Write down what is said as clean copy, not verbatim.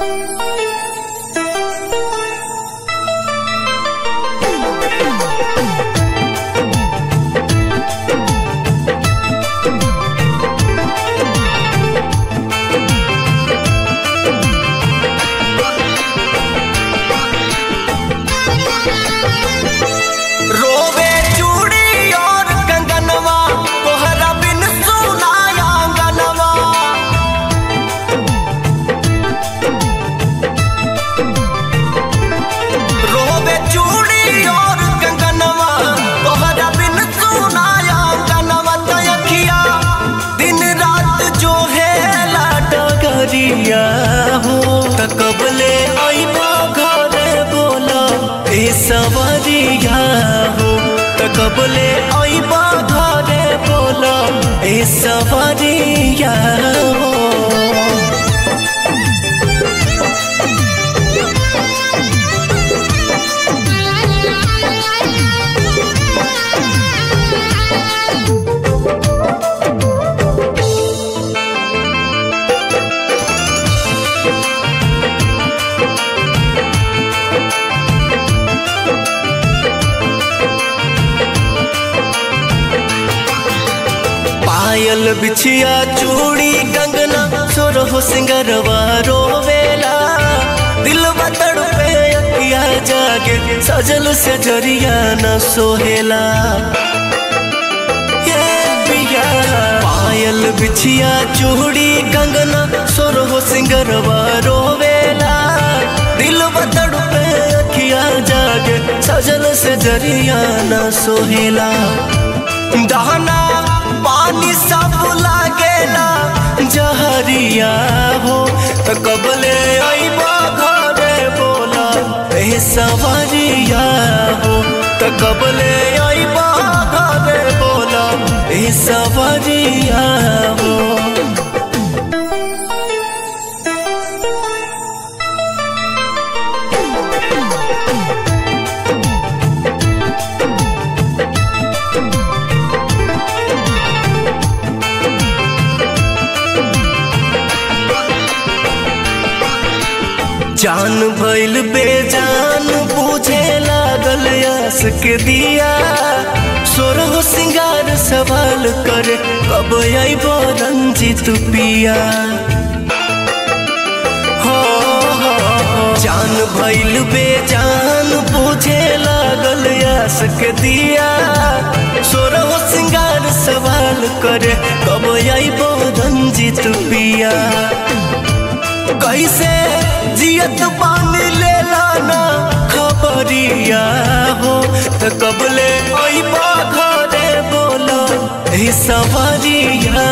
कबले आईबा घरे बोला ए सवरिया हो कबले आईबा घरे बोला ए सवरिया हो। पायल बिछिया चूड़ी कंगना सोरहो सिंगरवा रोवेला दिलवा तड़पे अखिया जागे सजल से जरिया न सोहेला। ये पिया पायल बिछिया चूड़ी कंगना सोरहो सिंगरवा रोवेला दिलवा तड़पे अखिया जागे सजल से जरिया न सोहेला। दहना पानी सब लागेला जहरिया हो कबले आईबा घरे बोला ए सवरिया हो कबले आईबा घरे बोला ए सवरिया हो। जान भइल बेजान बुझे लागल आस के दिया सोरहो सिंगार सवाल करे कब आइबो रंजित पिया हो। जान भइल बेजान बुझे लागल आस के दिया सोरहो सिंगार सवाल करे कब आइबो रंजित पिया। कैसे जियत पानी ले लाना खबरिया हो कबले आईबा घरे बोला ए सवरिया